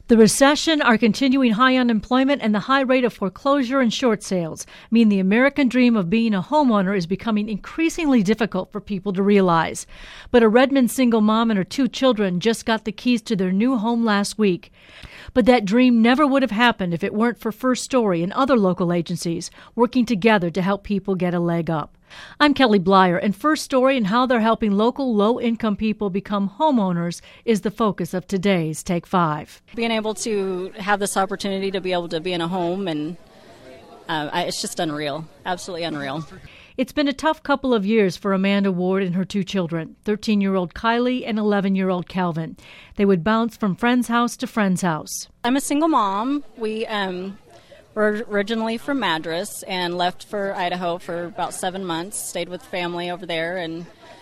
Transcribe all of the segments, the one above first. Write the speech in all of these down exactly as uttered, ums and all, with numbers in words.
The recession, our continuing high unemployment, and the high rate of foreclosure and short sales mean the American dream of being a homeowner is becoming increasingly difficult for people to realize. But a Redmond single mom and her two children just got the keys to their new home last week. But that dream never would have happened if it weren't for First Story and other local agencies working together to help people get a leg up. I'm Kelly Blyer, and First Story and how they're helping local low-income people become homeowners is the focus of today's Take Five. Being able to have this opportunity to be able to be in a home, and uh, I, it's just unreal, absolutely unreal. It's been a tough couple of years for Amanda Ward and her two children, thirteen-year-old Kylie and eleven-year-old Calvin. They would bounce from friend's house to friend's house. I'm a single mom. We um, were originally from Madras and left for Idaho for about seven months, stayed with family over there, and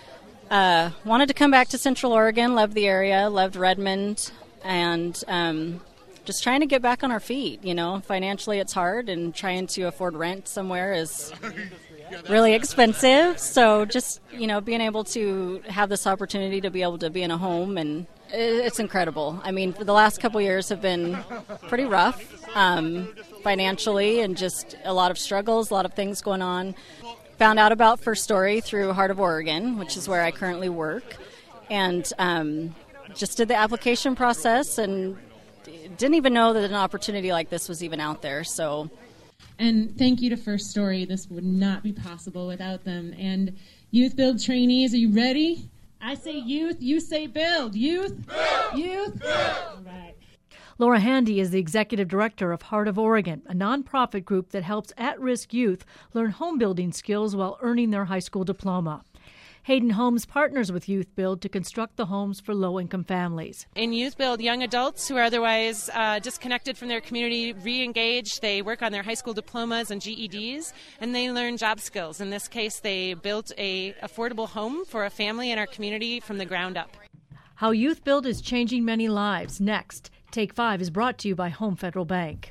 uh, wanted to come back to Central Oregon, loved the area, loved Redmond, and um, just trying to get back on our feet. You know, financially it's hard, and trying to afford rent somewhere is really expensive. So just, you know, being able to have this opportunity to be able to be in a home, and it's incredible. I mean, for the last couple years have been pretty rough um, financially, and just a lot of struggles, a lot of things going on. Found out about First Story through Heart of Oregon, which is where I currently work, and um, just did the application process and didn't even know that an opportunity like this was even out there. So. And thank you to First Story. This would not be possible without them. And Youth Build trainees, are you ready? I say youth, you say build. Youth, build. Youth, build. All right. Laura Handy is the executive director of Heart of Oregon, a nonprofit group that helps at-risk youth learn home building skills while earning their high school diploma. Hayden Homes partners with Youth Build to construct the homes for low-income families. In Youth Build, young adults who are otherwise uh, disconnected from their community re-engage. They work on their high school diplomas and G E Ds, and they learn job skills. In this case, they built a affordable home for a family in our community from the ground up. How Youth Build is changing many lives. Next, Take Five is brought to you by Home Federal Bank.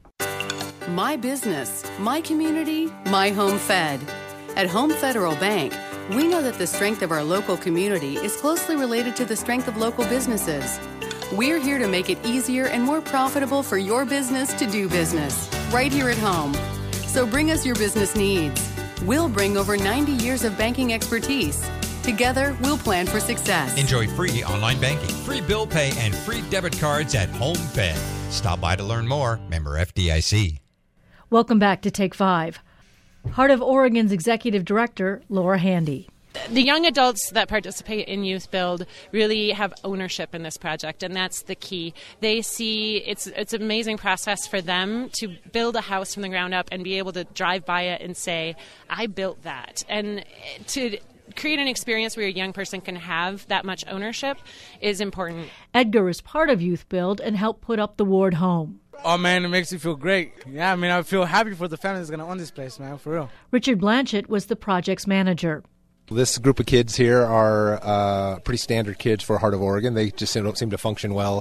My business, my community, my home fed. At Home Federal Bank, we know that the strength of our local community is closely related to the strength of local businesses. We're here to make it easier and more profitable for your business to do business, right here at home. So bring us your business needs. We'll bring over ninety years of banking expertise. Together, we'll plan for success. Enjoy free online banking, free bill pay, and free debit cards at Home Fed. Stop by to learn more. Member F D I C. Welcome back to Take Five. Heart of Oregon's executive director, Laura Handy. The young adults that participate in Youth Build really have ownership in this project, and that's the key. They see it's it's an amazing process for them to build a house from the ground up and be able to drive by it and say, I built that. And to create an experience where a young person can have that much ownership is important. Edgar is part of Youth Build and helped put up the Ward home. Oh, man, it makes me feel great. Yeah, I mean, I feel happy for the family that's going to own this place, man, for real. Richard Blanchett was the project's manager. This group of kids here are uh, pretty standard kids for Heart of Oregon. They just don't seem to function well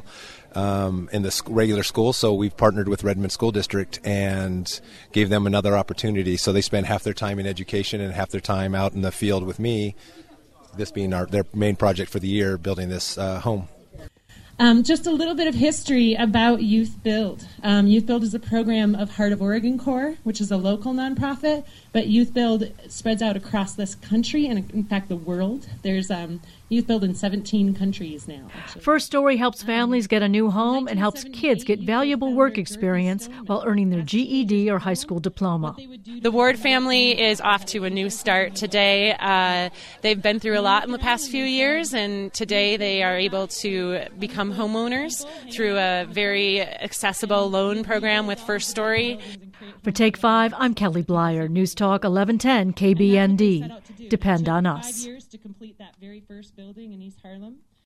um, in the regular school, so we've partnered with Redmond School District and gave them another opportunity. So they spend half their time in education and half their time out in the field with me, this being our, their main project for the year, building this uh, home. Um, just a little bit of history about Youth Build. Um, Youth Build is a program of Heart of Oregon Corps, which is a local nonprofit, but Youth Build spreads out across this country and, in fact, the world. There's um, Youth Build in seventeen countries now. Actually. First Story helps families get a new home and helps kids get valuable work experience while earning their G E D or high school diploma. The Ward family is off to a new start today. Uh, they've been through a lot in the past few years, and today they are able to become homeowners through a very accessible loan program with First Story. For Take Five, I'm Kelly Blyer, News Talk eleven ten K B N D. Depend on us. Five years to complete that very first building in East Harlem.